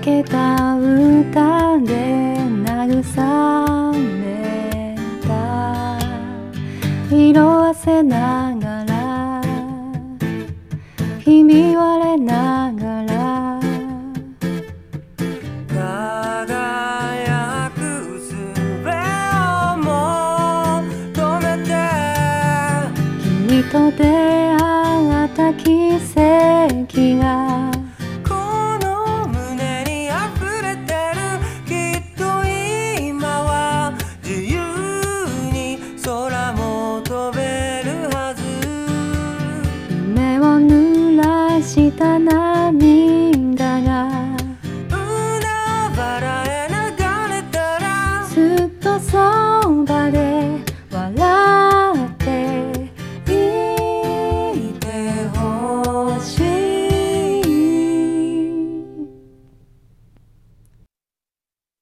けた歌で慰めた。色あせながらひび割れながら輝く術を求めて君と出会った奇跡が